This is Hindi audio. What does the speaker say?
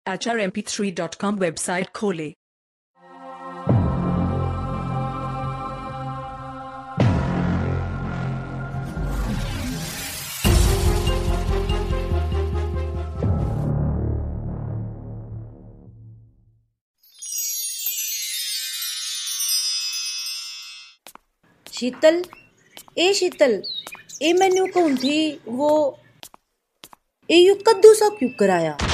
hrmp3.com वेबसाइट खोलें। शीतल, ए शीतल, ए मैनू कहूं थी वो ए यू कद्दू सा क्यों कराया?